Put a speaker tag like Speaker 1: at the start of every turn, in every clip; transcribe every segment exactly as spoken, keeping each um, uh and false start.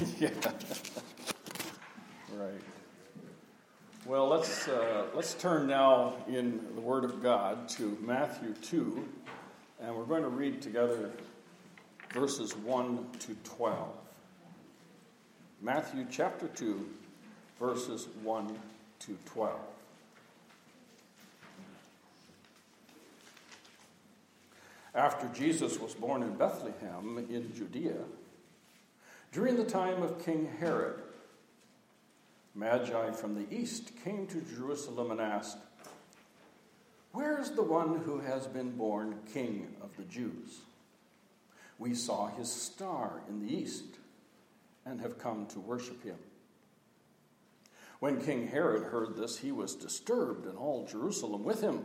Speaker 1: Yeah. Right. Well, let's uh, let's turn now in the Word of God to Matthew two, and we're going to read together verses one to twelve. Matthew chapter two, verses one to twelve. After Jesus was born in Bethlehem in Judea, during the time of King Herod, Magi from the east came to Jerusalem and asked, "Where is the one who has been born King of the Jews? We saw his star in the east and have come to worship him." When King Herod heard this, he was disturbed, and all Jerusalem with him.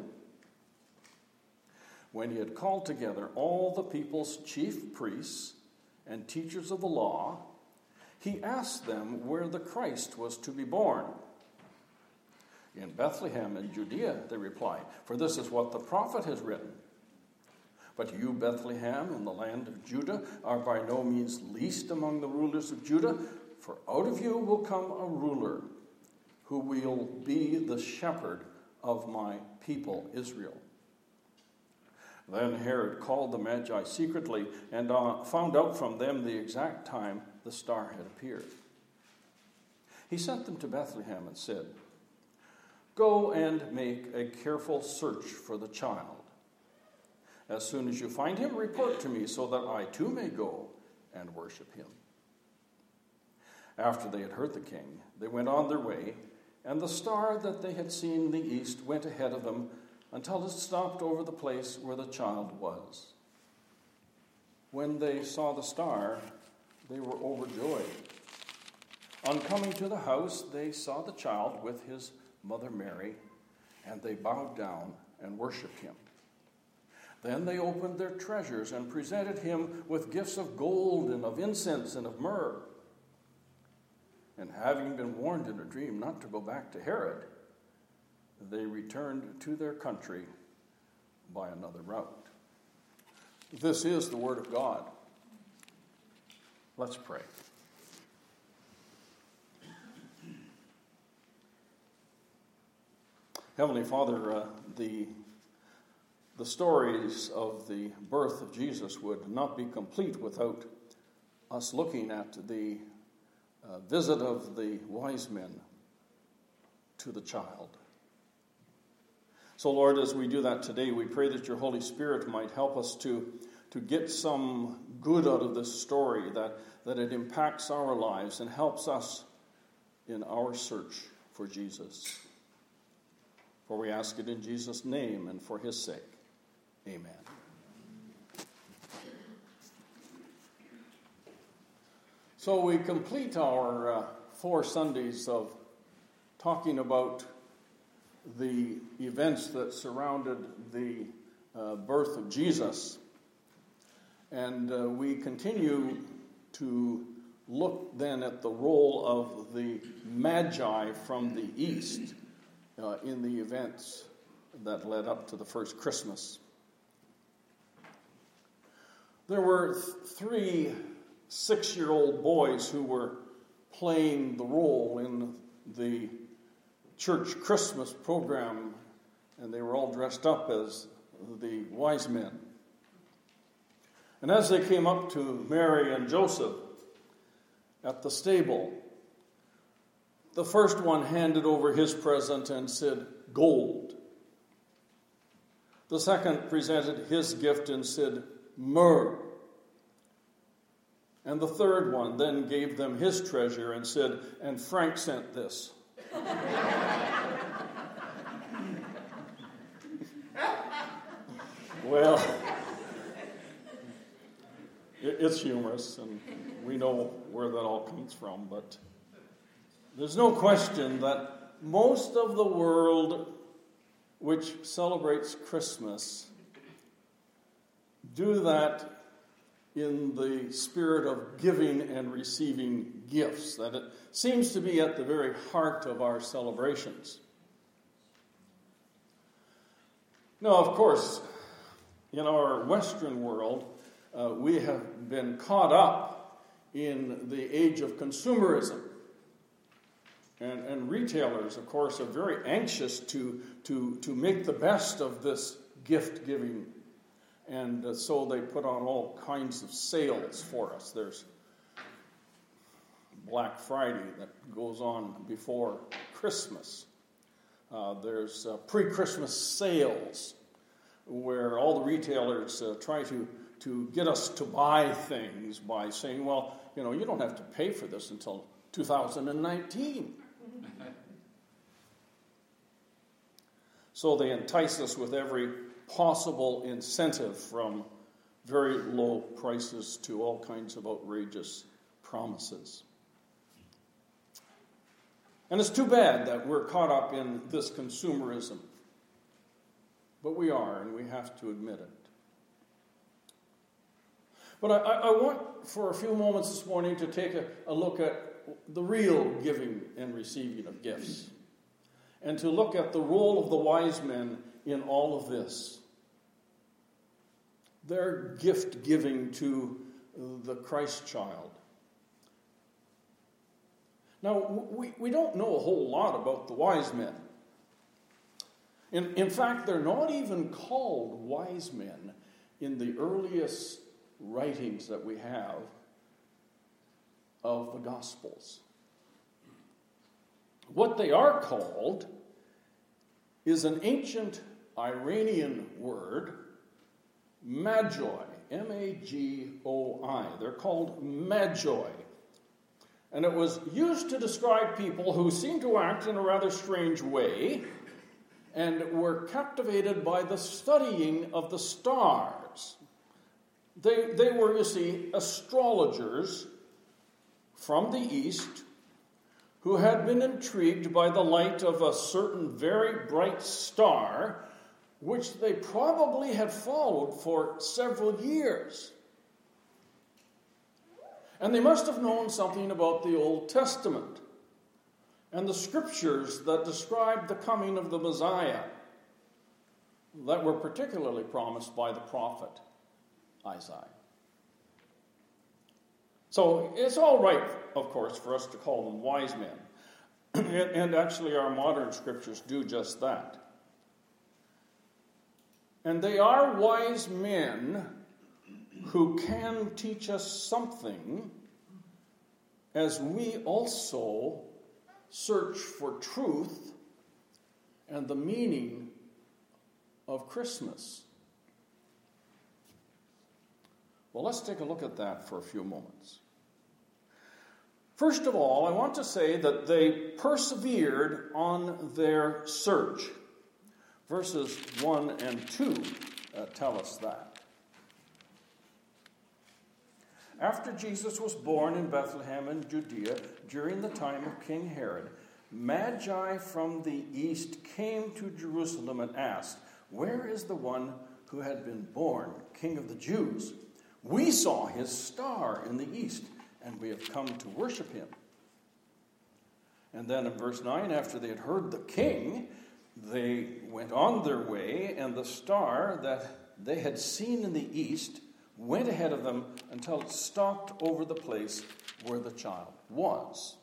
Speaker 1: When he had called together all the people's chief priests and teachers of the law, he asked them where the Christ was to be born. "In Bethlehem in Judea," they replied, "for this is what the prophet has written. But you, Bethlehem, in the land of Judah, are by no means least among the rulers of Judah, for out of you will come a ruler who will be the shepherd of my people Israel." Then Herod called the Magi secretly and uh, found out from them the exact time the star had appeared. He sent them to Bethlehem and said, "Go and make a careful search for the child. As soon as you find him, report to me so that I too may go and worship him." After they had heard the king, they went on their way, and the star that they had seen in the east went ahead of them until it stopped over the place where the child was. When they saw the star, they were overjoyed. On coming to the house, they saw the child with his mother Mary, and they bowed down and worshipped him. Then they opened their treasures and presented him with gifts of gold and of incense and of myrrh. And having been warned in a dream not to go back to Herod, they returned to their country by another route. This is the word of God. Let's pray. Heavenly Father, uh, the, the stories of the birth of Jesus would not be complete without us looking at the uh, visit of the wise men to the child. So, Lord, as we do that today, we pray that your Holy Spirit might help us to, to get some good out of this story, that, that it impacts our lives and helps us in our search for Jesus. For we ask it in Jesus' name and for his sake. Amen. So we complete our uh, four Sundays of talking about the events that surrounded the uh, birth of Jesus. And uh, we continue to look then at the role of the Magi from the East uh, in the events that led up to the first Christmas. There were th- three six-year-old boys who were playing the role in the church Christmas program, and they were all dressed up as the wise men. And as they came up to Mary and Joseph at the stable, the first one handed over his present and said, "Gold." The second presented his gift and said, "Myrrh." And the third one then gave them his treasure and said, "And Frank sent this." Well, it's humorous, and we know where that all comes from, but there's no question that most of the world which celebrates Christmas do that in the spirit of giving and receiving gifts, that it seems to be at the very heart of our celebrations. Now, of course, in our Western world, uh, we have been caught up in the age of consumerism. And, and retailers, of course, are very anxious to, to, to make the best of this gift giving. And uh, so they put on all kinds of sales for us. There's Black Friday that goes on before Christmas. Uh, there's uh, pre-Christmas sales where all the retailers uh, try to, to get us to buy things by saying, well, you know, you don't have to pay for this until two thousand nineteen. So they entice us with every possible incentive, from very low prices to all kinds of outrageous promises. And it's too bad that we're caught up in this consumerism. But we are, and we have to admit it. But I, I want, for a few moments this morning, to take a, a look at the real giving and receiving of gifts, and to look at the role of the wise men in all of this. Their gift giving to the Christ child. Now, we, we don't know a whole lot about the wise men. In, in fact, they're not even called wise men in the earliest writings that we have of the Gospels. What they are called is an ancient Iranian word, magi, M A G O I. They're called magi. And it was used to describe people who seemed to act in a rather strange way and were captivated by the studying of the stars. They, they were, you see, astrologers from the East who had been intrigued by the light of a certain very bright star, which they probably had followed for several years. And they must have known something about the Old Testament and the scriptures that described the coming of the Messiah that were particularly promised by the prophet Isaiah. So it's all right, of course, for us to call them wise men. and, and actually our modern scriptures do just that. And they are wise men who can teach us something as we also search for truth and the meaning of Christmas. Well, let's take a look at that for a few moments. First of all, I want to say that they persevered on their search. Verses one and two uh, tell us that. After Jesus was born in Bethlehem in Judea during the time of King Herod, Magi from the east came to Jerusalem and asked, "Where is the one who had been born, King of the Jews? We saw his star in the east, and we have come to worship him." And then in verse nine, after they had heard the king, they went on their way, and the star that they had seen in the east went ahead of them until it stopped over the place where the child was.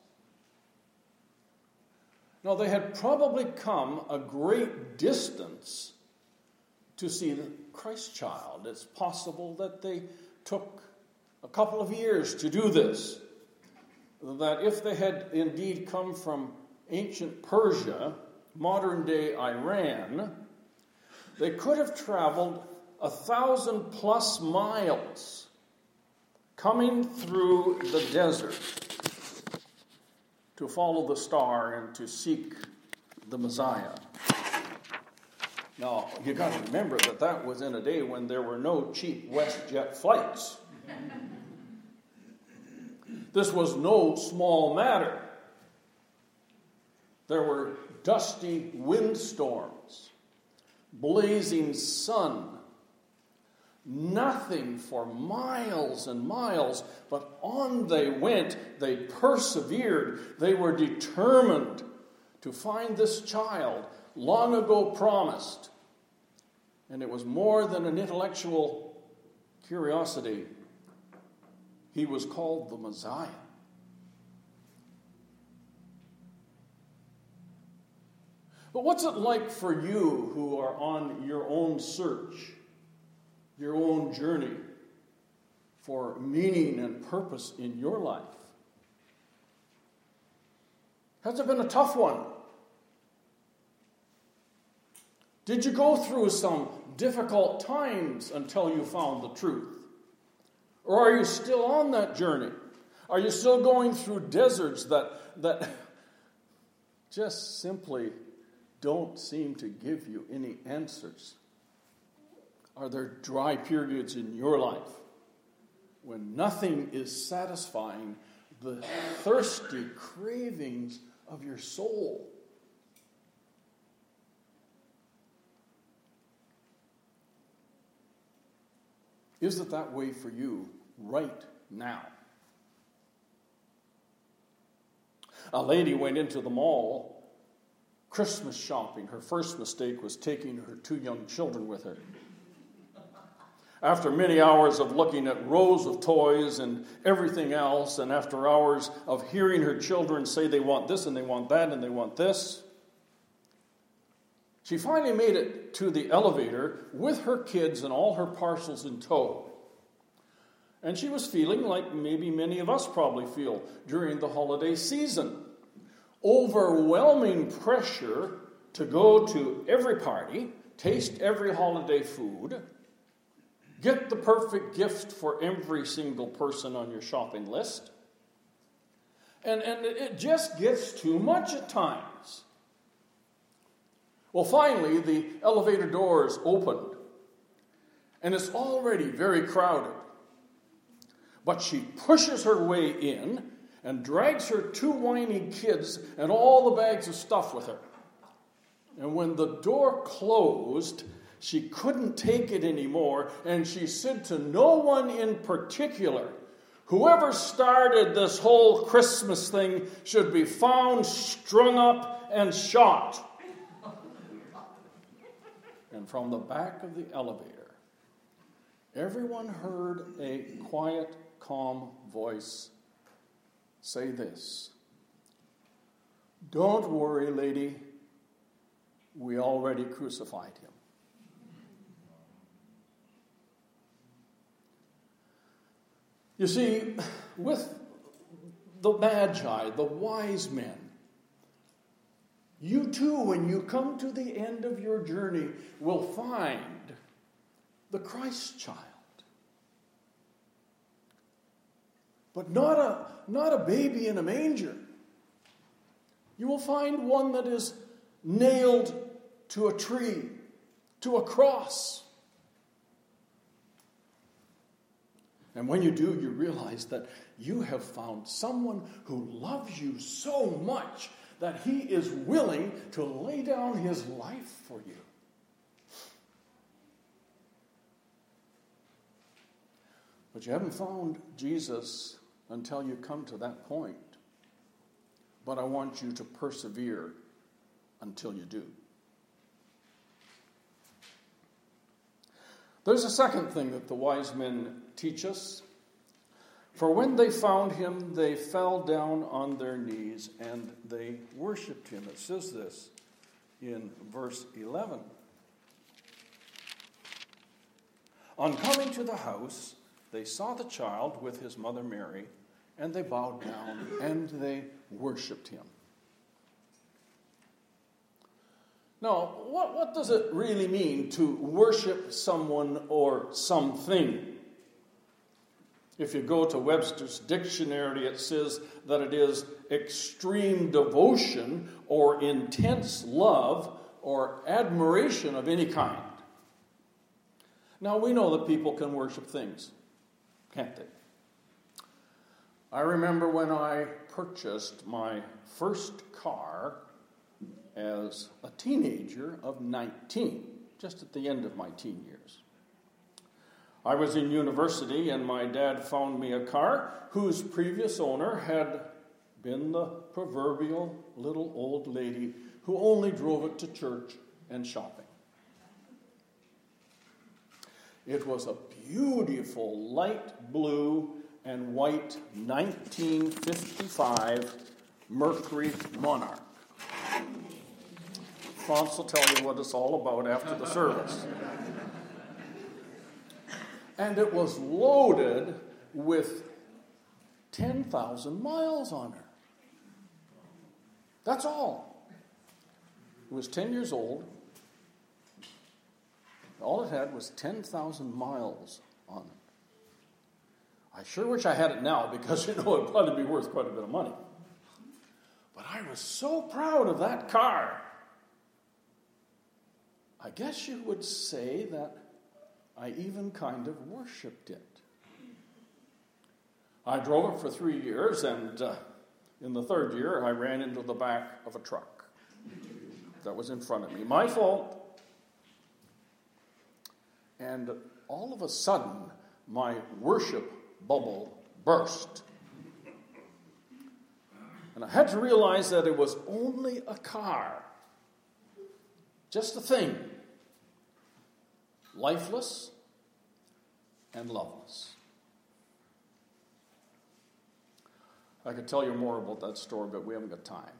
Speaker 1: Now, they had probably come a great distance to see the Christ child. It's possible that they took a couple of years to do this. That if they had indeed come from ancient Persia, modern-day Iran, they could have traveled a thousand plus miles coming through the desert to follow the star and to seek the Messiah. Now, you got to remember that that was in a day when there were no cheap WestJet flights. This was no small matter. There were dusty windstorms, blazing sun, nothing for miles and miles, but on they went. They persevered. They were determined to find this child long ago promised. And it was more than an intellectual curiosity. He was called the Messiah. But what's it like for you who are on your own search, your own journey for meaning and purpose in your life? Has it been a tough one? Did you go through some difficult times until you found the truth? Or are you still on that journey? Are you still going through deserts that, that just simply don't seem to give you any answers? Are there dry periods in your life when nothing is satisfying the thirsty cravings of your soul? Is it that way for you right now? A lady went into the mall Christmas shopping. Her first mistake was taking her two young children with her. After many hours of looking at rows of toys and everything else, and after hours of hearing her children say they want this and they want that and they want this, she finally made it to the elevator with her kids and all her parcels in tow. And she was feeling like maybe many of us probably feel during the holiday season. Overwhelming pressure to go to every party, taste every holiday food, get the perfect gift for every single person on your shopping list. And, and it just gets too much at times. Well, finally, the elevator doors opened, and it's already very crowded. But she pushes her way in and drags her two whiny kids and all the bags of stuff with her. And when the door closed, she couldn't take it anymore, and she said to no one in particular, "Whoever started this whole Christmas thing should be found, strung up, and shot." And from the back of the elevator, everyone heard a quiet, calm voice say this: "Don't worry, lady, we already crucified him." You see, with the Magi, the wise men, you too, when you come to the end of your journey, will find the Christ child. But not a, not a baby in a manger. You will find one that is nailed to a tree, to a cross. And when you do, you realize that you have found someone who loves you so much that he is willing to lay down his life for you. But you haven't found Jesus until you come to that point. But I want you to persevere until you do. There's a second thing that the wise men teach us. For when they found him, they fell down on their knees and they worshipped him. It says this in verse eleven. On coming to the house, they saw the child with his mother Mary, and they bowed down and they worshipped him. Now, what, what does it really mean to worship someone or something? If you go to Webster's dictionary, it says that it is extreme devotion or intense love or admiration of any kind. Now, we know that people can worship things, can't they? I remember when I purchased my first car as a teenager of nineteen, just at the end of my teen years. I was in university and my dad found me a car whose previous owner had been the proverbial little old lady who only drove it to church and shopping. It was a beautiful light blue and white nineteen fifty-five Mercury Monarch. Franz will tell you what it's all about after the service. And it was loaded with ten thousand miles on her. That's all. It was ten years old. All it had was ten thousand miles on it. I sure wish I had it now because, you know, it would probably be worth quite a bit of money. But I was so proud of that car. I guess you would say that I even kind of worshipped it. I drove it for three years, and uh, in the third year, I ran into the back of a truck that was in front of me. My fault. And all of a sudden, my worship bubble burst. And I had to realize that it was only a car. Just a thing. Lifeless and loveless. I could tell you more about that story, but we haven't got time.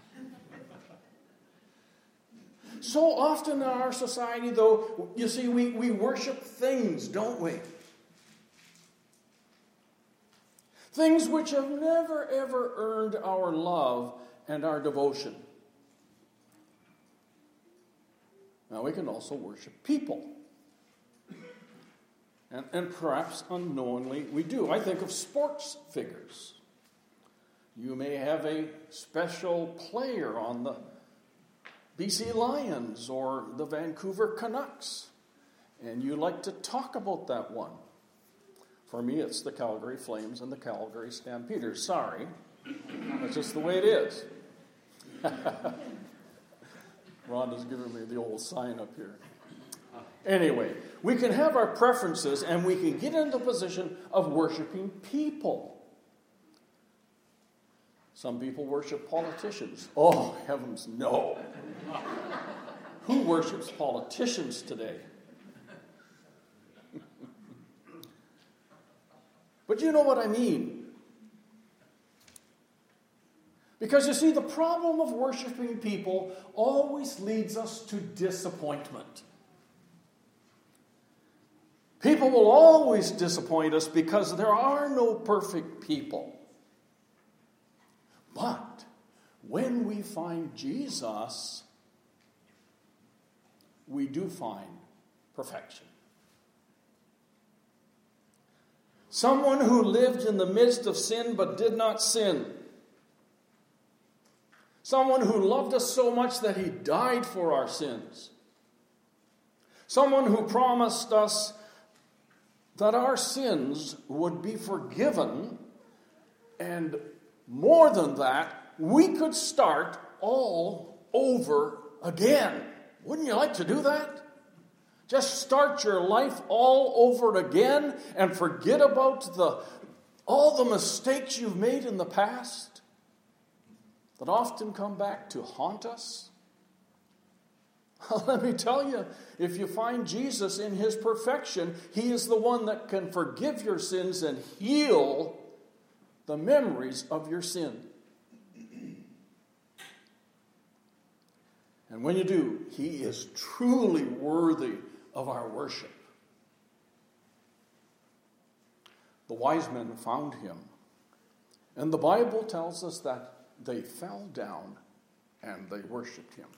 Speaker 1: So often in our society, though, you see, we, we worship things, don't we? Things which have never, ever earned our love and our devotion. Now, we can also worship people. And, and perhaps unknowingly we do. I think of sports figures. You may have a special player on the B C Lions or the Vancouver Canucks, and you like to talk about that one. For me, it's the Calgary Flames and the Calgary Stampeders. Sorry. That's just the way it is. Ron is giving me the old sign up here. Anyway, we can have our preferences and we can get into the position of worshiping people. Some people worship politicians. Oh, heavens, no. Who worships politicians today? But you know what I mean. Because you see, the problem of worshiping people always leads us to disappointment. People will always disappoint us because there are no perfect people. But when we find Jesus, we do find perfection. Someone who lived in the midst of sin but did not sin. Someone who loved us so much that he died for our sins. Someone who promised us that our sins would be forgiven, and more than that, we could start all over again. Wouldn't you like to do that? Just start your life all over again and forget about the all the mistakes you've made in the past that often come back to haunt us? Let me tell you, if you find Jesus in his perfection, he is the one that can forgive your sins and heal the memories of your sin. And when you do, he is truly worthy of our worship. The wise men found him, and the Bible tells us that they fell down and they worshiped him.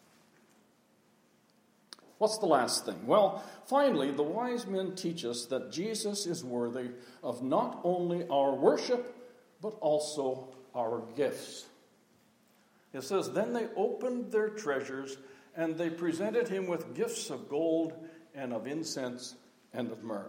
Speaker 1: What's the last thing? Well, finally, the wise men teach us that Jesus is worthy of not only our worship, but also our gifts. It says, then they opened their treasures, and they presented him with gifts of gold and of incense and of myrrh.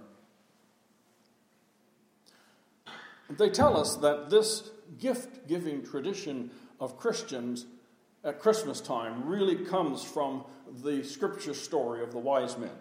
Speaker 1: They tell us that this gift-giving tradition of Christians at Christmas time really comes from the scripture story of the wise men.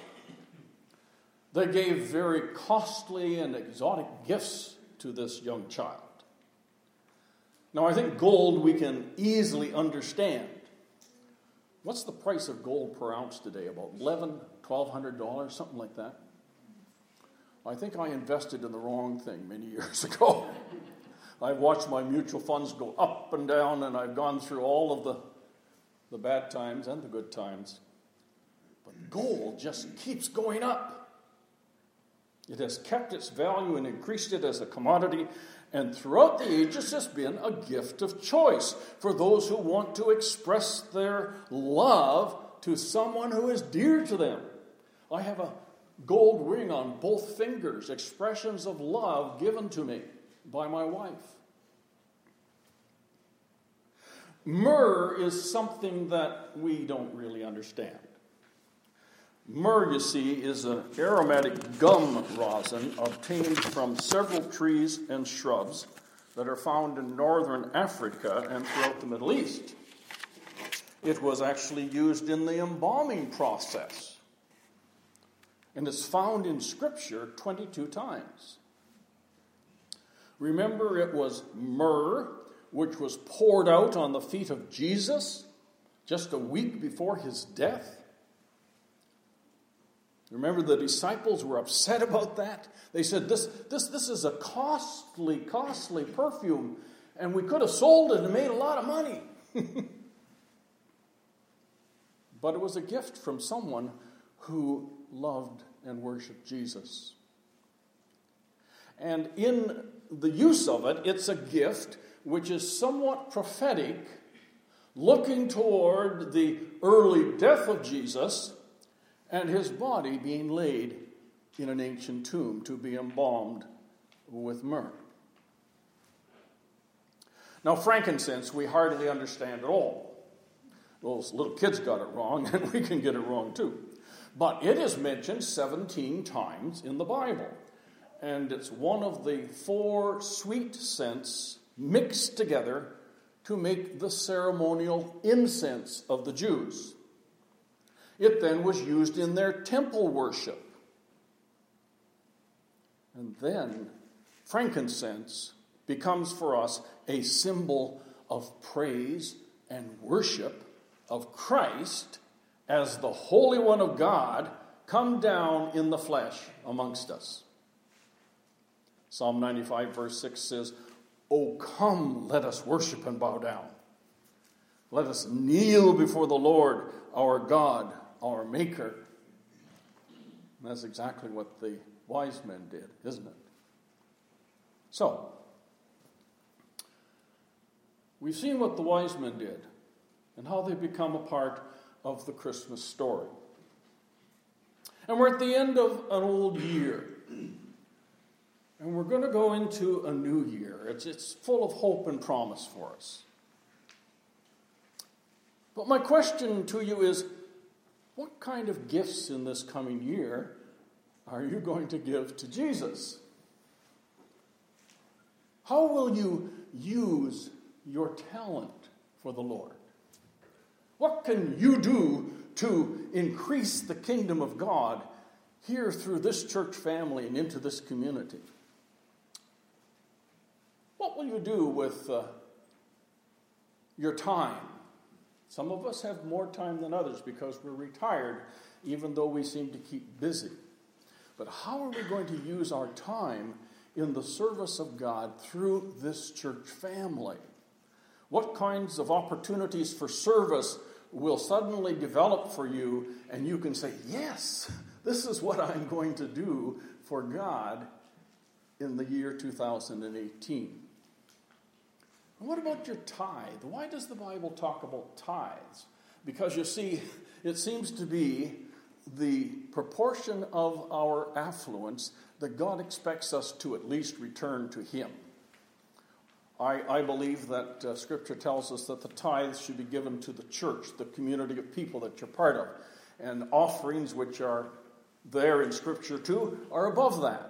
Speaker 1: They gave very costly and exotic gifts to this young child. Now, I think gold we can easily understand. What's the price of gold per ounce today? About eleven hundred dollars, twelve hundred dollars, something like that. I think I invested in the wrong thing many years ago. I've watched my mutual funds go up and down, and I've gone through all of the, the bad times and the good times. But gold just keeps going up. It has kept its value and increased it as a commodity, and throughout the ages has been a gift of choice for those who want to express their love to someone who is dear to them. I have a gold ring on both fingers, expressions of love given to me by my wife. Myrrh is something that we don't really understand. Myrrh, you see, is an aromatic gum rosin obtained from several trees and shrubs that are found in northern Africa and throughout the Middle East. It was actually used in the embalming process, and it's found in Scripture twenty-two times. Remember, it was myrrh which was poured out on the feet of Jesus just a week before his death. Remember, the disciples were upset about that. They said, this, this, this is a costly, costly perfume, and we could have sold it and made a lot of money. But it was a gift from someone who loved and worshiped Jesus. And in the use of it, it's a gift which is somewhat prophetic, looking toward the early death of Jesus and his body being laid in an ancient tomb to be embalmed with myrrh. Now, frankincense, we hardly understand at all. Those little kids got it wrong, and we can get it wrong too. But it is mentioned seventeen times in the Bible. And it's one of the four sweet scents mixed together to make the ceremonial incense of the Jews. It then was used in their temple worship. And then frankincense becomes for us a symbol of praise and worship of Christ as the Holy One of God come down in the flesh amongst us. Psalm ninety-five verse six says, "O come, let us worship and bow down. Let us kneel before the Lord, our God, our Maker." And that's exactly what the wise men did, isn't it? So, we've seen what the wise men did and how they become a part of the Christmas story. And we're at the end of an old year. And we're going to go into a new year. It's, it's full of hope and promise for us. But my question to you is, what kind of gifts in this coming year are you going to give to Jesus? How will you use your talent for the Lord? What can you do to increase the kingdom of God here through this church family and into this community? What will you do with uh, your time? Some of us have more time than others because we're retired, even though we seem to keep busy. But how are we going to use our time in the service of God through this church family? What kinds of opportunities for service will suddenly develop for you, and you can say, yes, this is what I'm going to do for God in the year two thousand eighteen. And what about your tithe? Why does the Bible talk about tithes? Because you see, it seems to be the proportion of our affluence that God expects us to at least return to Him. I, I believe that uh, Scripture tells us that the tithes should be given to the church, the community of people that you're part of. And offerings, which are there in Scripture too, are above that.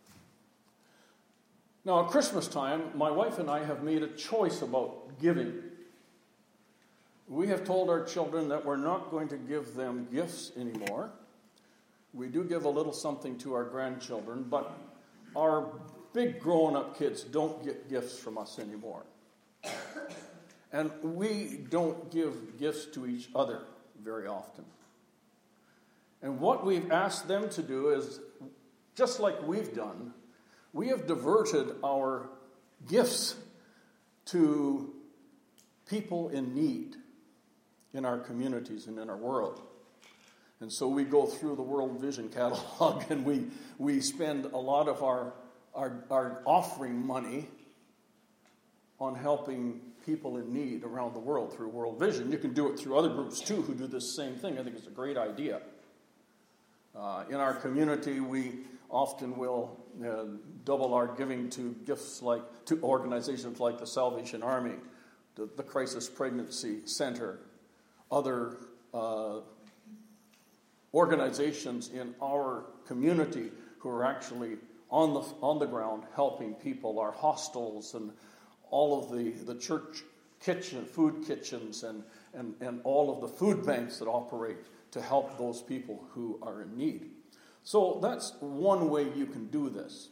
Speaker 1: Now, at Christmas time, my wife and I have made a choice about giving. We have told our children that we're not going to give them gifts anymore. We do give a little something to our grandchildren, but our big grown-up kids don't get gifts from us anymore. And we don't give gifts to each other very often. And what we've asked them to do is just like we've done, we have diverted our gifts to people in need in our communities and in our world. And so we go through the World Vision catalog and we we spend a lot of our, our, our offering money on helping people in need around the world through World Vision. You can do it through other groups too who do this same thing. I think it's a great idea. Uh, in our community, we often will uh, double our giving to gifts like to organizations like the Salvation Army, the, the Crisis Pregnancy Center, other uh, organizations in our community who are actually on the on the ground helping people, our hostels and all of the, the church kitchen, food kitchens and, and, and all of the food banks that operate to help those people who are in need. So that's one way you can do this.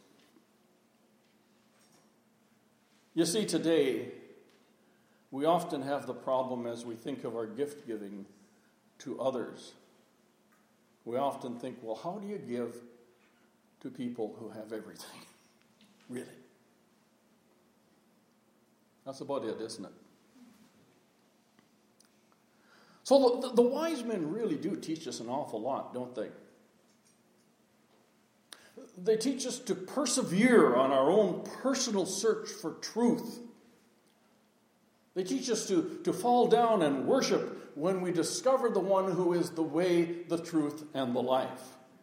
Speaker 1: You see, today, we often have the problem as we think of our gift giving to others. We often think, well, how do you give to people who have everything? Really? That's about it, isn't it? So the, the wise men really do teach us an awful lot, don't they? They teach us to persevere on our own personal search for truth. They teach us to, to fall down and worship when we discover the one who is the way, the truth, and the life.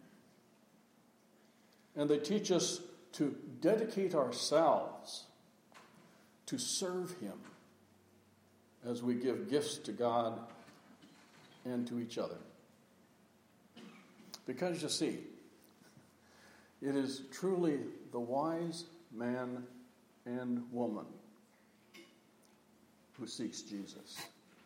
Speaker 1: And they teach us to dedicate ourselves to serve him as we give gifts to God and to each other. Because you see, it is truly the wise man and woman who seeks Jesus.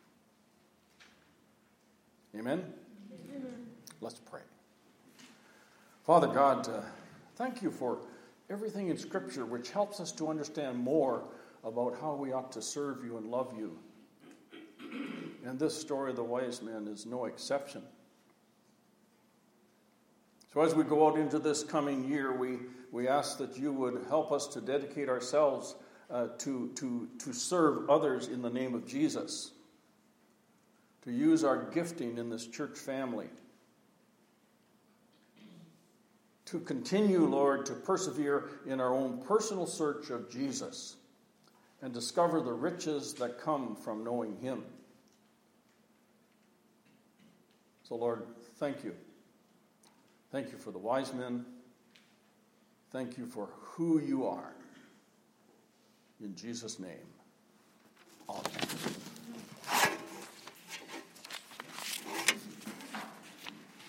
Speaker 1: Amen? Amen. Let's pray. Father God, uh, thank you for everything in Scripture which helps us to understand more about how we ought to serve you and love you. And this story of the wise men is no exception. So as we go out into this coming year, we, we ask that you would help us to dedicate ourselves uh, to, to, to serve others in the name of Jesus, to use our gifting in this church family, to continue, Lord, to persevere in our own personal search of Jesus and discover the riches that come from knowing him. So, Lord, thank you. Thank you for the wise men. Thank you for who you are. In Jesus' name.